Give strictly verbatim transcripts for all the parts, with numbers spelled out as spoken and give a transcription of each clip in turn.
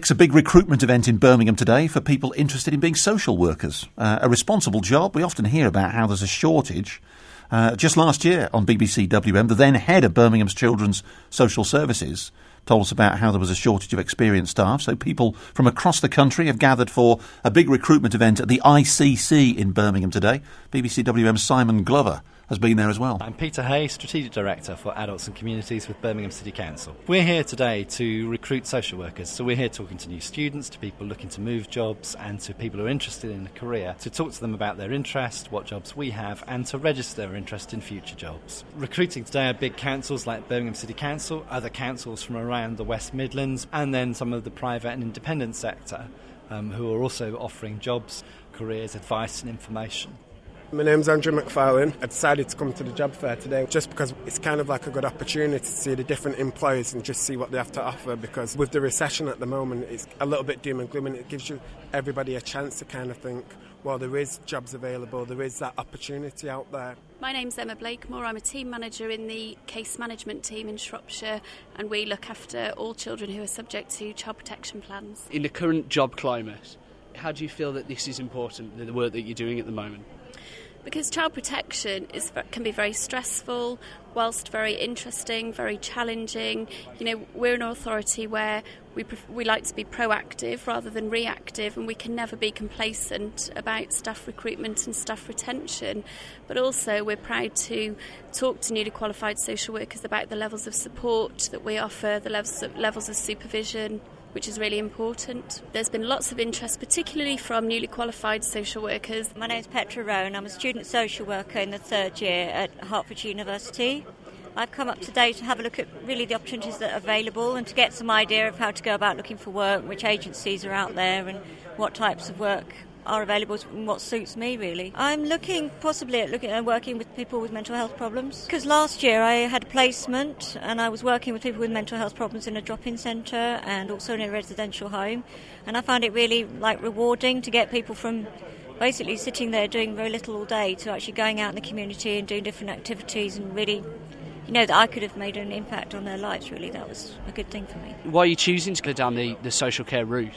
a big recruitment event in Birmingham today for people interested in being social workers. Uh, a responsible job. We often hear about how there's a shortage. Uh, just last year on B B C W M, the then head of Birmingham's Children's Social Services told us about how there was a shortage of experienced staff. So people from across the country have gathered for a big recruitment event at the I C C in Birmingham today. B B C W M's Simon Glover has been there as well. I'm Peter Hay, Strategic Director for Adults and Communities with Birmingham City Council. We're here today to recruit social workers, so we're here talking to new students, to people looking to move jobs and to people who are interested in a career, to talk to them about their interest, what jobs we have, and to register their interest in future jobs. Recruiting today are big councils like Birmingham City Council, other councils from around the West Midlands, and then some of the private and independent sector um, who are also offering jobs, careers, advice and information. My name's Andrew McFarlane. I decided to come to the job fair today just because it's kind of like a good opportunity to see the different employers and just see what they have to offer, because with the recession at the moment it's a little bit doom and gloom, and it gives you everybody a chance to kind of think, well, there is jobs available, there is that opportunity out there. My name's Emma Blakemore. I'm a team manager in the case management team in Shropshire, and we look after all children who are subject to child protection plans. In the current job climate, how do you feel that this is important, the work that you're doing at the moment? Because child protection is can be very stressful, whilst very interesting, very challenging. You know, we're an authority where we we like to be proactive rather than reactive, and we can never be complacent about staff recruitment and staff retention. But also we're proud to talk to newly qualified social workers about the levels of support that we offer, the levels of, levels of supervision, which is really important. There's been lots of interest, particularly from newly qualified social workers. My name's Petra Rowan. I'm a student social worker in the third year at Hertfordshire University. I've come up today to have a look at really the opportunities that are available and to get some idea of how to go about looking for work, which agencies are out there and what types of work are available and what suits me, really. I'm looking possibly at looking at working with people with mental health problems, because last year I had a placement and I was working with people with mental health problems in a drop-in centre and also in a residential home, and I found it really like rewarding to get people from basically sitting there doing very little all day to actually going out in the community and doing different activities, and really, you know, that I could have made an impact on their lives. Really, that was a good thing for me. Why are you choosing to go down the, the social care route?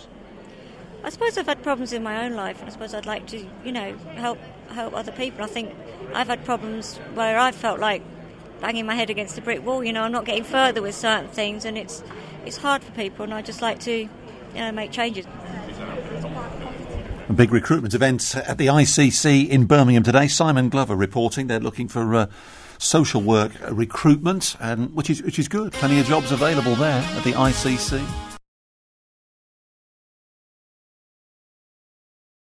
I suppose I've had problems in my own life, and I suppose I'd like to, you know, help help other people. I think I've had problems where I've felt like banging my head against a brick wall. You know, I'm not getting further with certain things, and it's it's hard for people, and I just like to, you know, make changes. A big recruitment event at the I C C in Birmingham today. Simon Glover reporting. They're looking for uh, social work recruitment, and which is which is good. Plenty of jobs available there at the I C C.